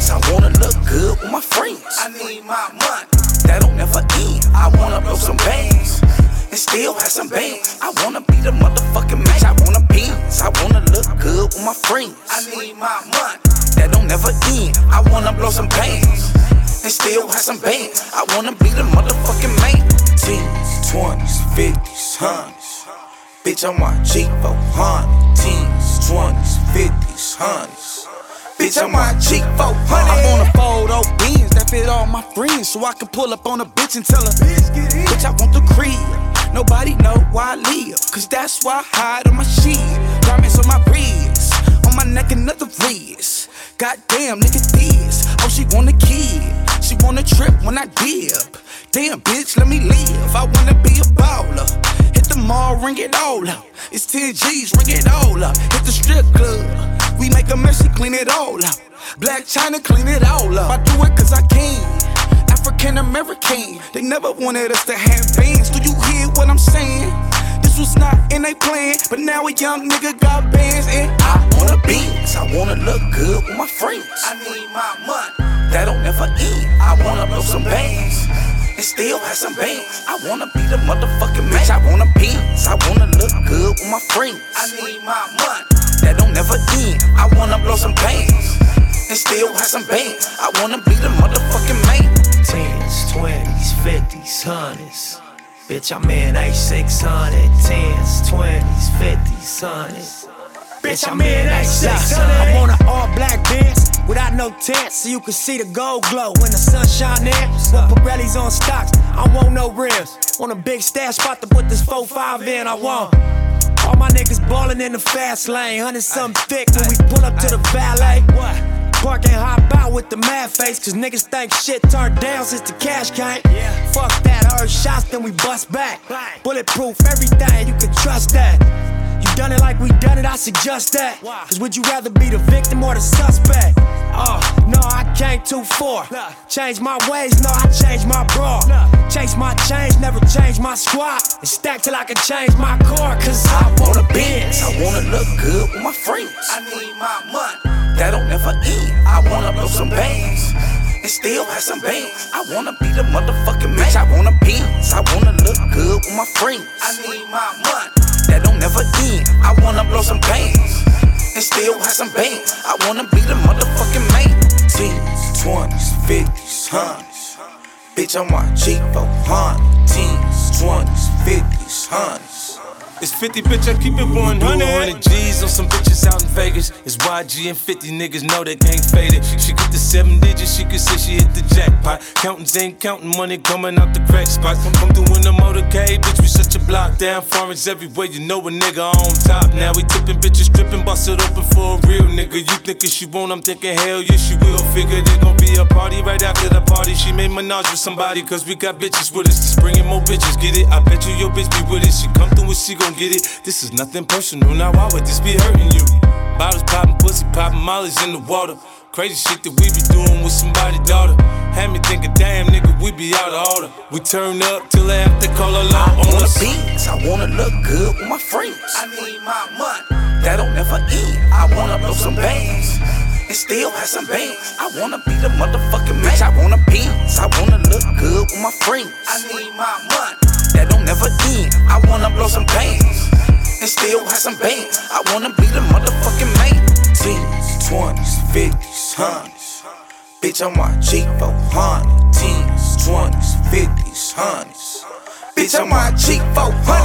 beans, I wanna look good with my friends. I need my money. That don't never end. I wanna blow some bands and still have some bands. I wanna be the motherfucking man. I wanna beans, I wanna look good with my friends. I need my money. That don't never end. I wanna blow some bands and still have some bands. I wanna be the motherfucking man. 10s, 20s, 50s, 100s. Bitch, I'm my G 400. 10s, 20s, 50s, 100s. Bitch, I'm my G 400. I wanna fold old beans that fit all my friends, so I can pull up on a bitch and tell her, bitch, I want the crib. Nobody know why I live, cause that's why I hide on my shit. Diamonds on my wrist, on my neck another wrist. Goddamn, nigga this. Oh, she want a kid, she want a trip when I dip. Damn, bitch, let me live. I wanna be a baller. Hit the mall, ring it all up. It's 10 G's, ring it all up. Hit the strip club, we make a mess, clean it all up. Black China, clean it all up. I do it cause I can. African American, they never wanted us to have bands. Do you hear what I'm saying? This was not in they plan, but now a young nigga got bands. And I wanna beans, I wanna look good with my friends. I need my money. That don't never end. I wanna blow some bands and still have some bands. I wanna be the motherfucking man. I wanna beans, I wanna look good with my friends. I need my money. That don't never end. I wanna blow some bands and still have some bands. I wanna be the motherfucking man. 10s, 20s, 50s, 100s. Bitch, I'm in A600. 10s, 20s, 50s, 100s. Bitch, I'm in A600. I'm on an all black Benz without no tent, so you can see the gold glow when the sun shine in. With Pirelli's on stocks, I want no rims. Want a big stash spot to put this 4-5 in. I want all my niggas ballin' in the fast lane. 100-something thick when we pull up to the valet. Park and hop out with the mad face, cause niggas think shit turned down since the cash came. Fuck that, heard shots, then we bust back. Bulletproof everything, you can trust that. You done it like we done it, I suggest that. Cause would you rather be the victim or the suspect? No, I can't too far. Change my ways, no, I change my bra. Chase my change, never change my squad. And stack till I can change my car, cause I wanna Benz. I wanna look good with my friends. I need my money. That don't never end. I wanna blow some bands and still have some bands. I wanna be the motherfucking man. I wanna beans, I wanna look good with my friends. I need my money. That don't never end. I wanna blow some bands and still have some bands. I wanna be the motherfucking man. 10s, 20s, 50s, 100s. Bitch, I'm my G 400. 10s, 20s, 50s, 100s. It's 50, bitch, I keep it 100. 100 G's on some bitches out in Vegas. It's YG and 50 niggas know they can't fade it. She get the 7 digits, she can say she hit the jackpot. Counting ain't counting money coming out the crack spot. Come through in the motorcade, bitch, we shut your block down. Foreigns everywhere, you know a nigga on top. Now we tipping bitches, stripping, bust it open for a real nigga. You thinking she won't, I'm thinking hell yeah, she will. Figure there's gon' be a party right after the party. She made menage with somebody, cause we got bitches with us. Just bringing more bitches, get it? I bet you your bitch be with it. She come through and she gon' get it. This is nothing personal, now why would this be hurting you? Bottles poppin', pussy poppin', mollies in the water. Crazy shit that we be doing with somebody's daughter. Had me thinking, damn nigga, we be out of order. We turn up till they have to call a law on us. Beans, I wanna look good with my friends. I need my money. That don't never end. I wanna blow some bands and still have some bands. I wanna be the motherfucking man. I wanna beans, I wanna look good with my friends. I need my money. That don't never end. I wanna blow some bands and still have some bands. I wanna be the motherfucking man. 10s, 20s, 50s, 100s. Bitch, I'm my G 400. 10s, 20s, 50s, 100s. Bitch, I'm my G 400.